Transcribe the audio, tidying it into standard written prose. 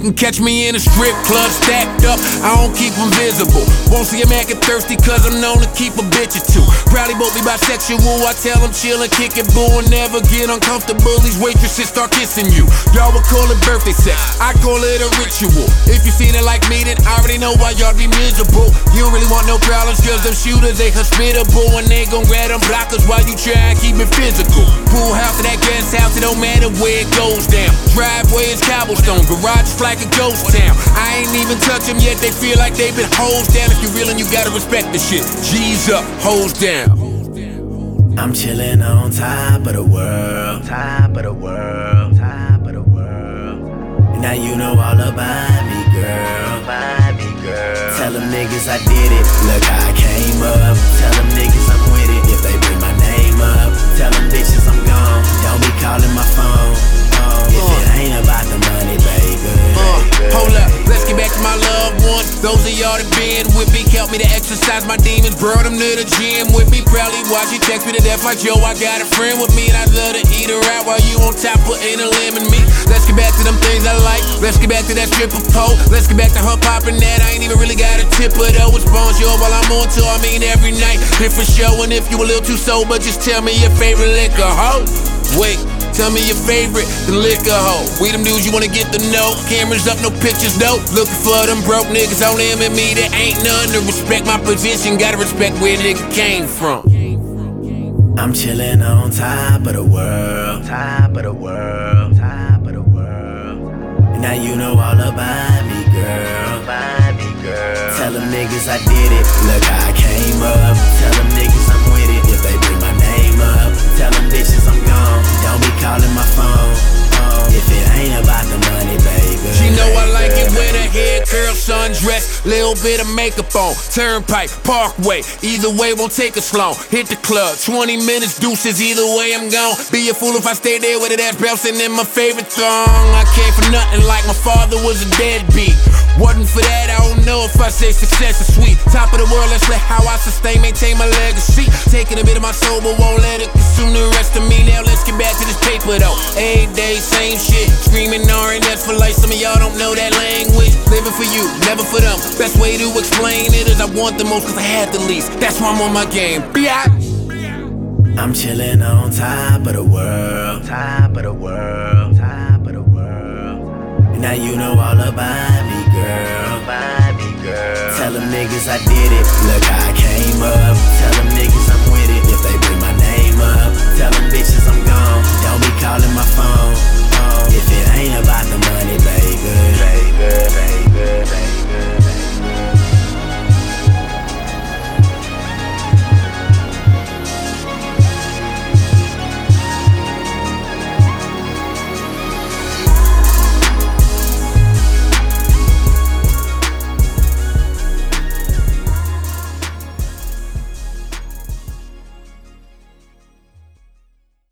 can catch me in a strip club stacked up, I don't keep them visible. Won't see them acting thirsty cause I'm known to keep a bitch or two. Proudly both be bisexual, I tell them chill and kick it, boo, and never get uncomfortable. These waitresses start kissing you. Y'all would call it birthday sex, I call it a ritual. If you seen it like me, then I already know why y'all be miserable. You don't really want no problems cause them shooters, they hospitable, and they gon' grab them blockers while you try and keep it physical. Pool house to that guest house, it don't matter where it goes down. Driveway is cobblestone, garage is like a ghost town. I ain't even touch them yet, they feel like they been hosed down. If you real and you gotta respect the shit, G's up, hoes down. I'm chillin' on top of the world, top of the world, top of the world. Now you know all about me, girl, about me, girl. Tell them niggas I did it, look how I came up. Tell them niggas I'm with it, if they bring my name up. Tell them bitches I'm gone, don't be calling my phone. If it ain't about the money, baby. Hold up, let's get back to my loved ones. Those of y'all that been with me, help me to exercise my demons. Brought them to the gym with me, proudly watch you text me to death like Joe. I got a friend with me and I love to eat her out while you on top putting a lemon meat. Let's get back to them things I like. Let's get back to that stripper pole. Let's get back to her popping that. I ain't even really got a tip of though. It's bonjour while I'm on tour. I mean every night, different show. And if you a little too sober, just tell me your favorite liquor, ho. Wait. Tell me your favorite, the liquor hoe. We them dudes you wanna get to know. Cameras up, no pictures though. Looking for them broke niggas on them and me. There ain't none to respect my position. Gotta respect where nigga came from. I'm chillin' on top of the world, top of the world, top of the world. Now you know all about me, girl, about me, girl. Tell them niggas I did it, look how I came up. Tell them niggas I'm with it, if they bring my name up. Tell them bitches I'm gone, don't be calling my phone. If it ain't about the money, baby. She know I like it when her hair curl, sundress, little bit of makeup on. Turnpike, Parkway, either way won't take us long. Hit the club, 20 minutes, deuces, either way I'm gone. Be a fool if I stay there with it ass bouncing in my favorite thong. I came for nothing like my father was a deadbeat. Wasn't for that, I don't know if I say success is sweet. Top of the world, let's let how I sustain, maintain my legacy. Taking a bit of my soul, but won't let it consume the rest of me. Now let's get back to this paper though. Every day, same shit. Screaming R&S for life, some of y'all don't know that language. Living for you, never for them. Best way to explain it is I want the most cause I had the least. That's why I'm on my game. I'm chillin' on top of the world, top of the world, top of the world. Now you know all about me, girl, about me, girl. Tell them niggas I did it, look how I came up. Tell them niggas I'm with it, if they bring my name up. Tell them bitches I'm gone, don't be calling my phone. If it ain't about the money, baby.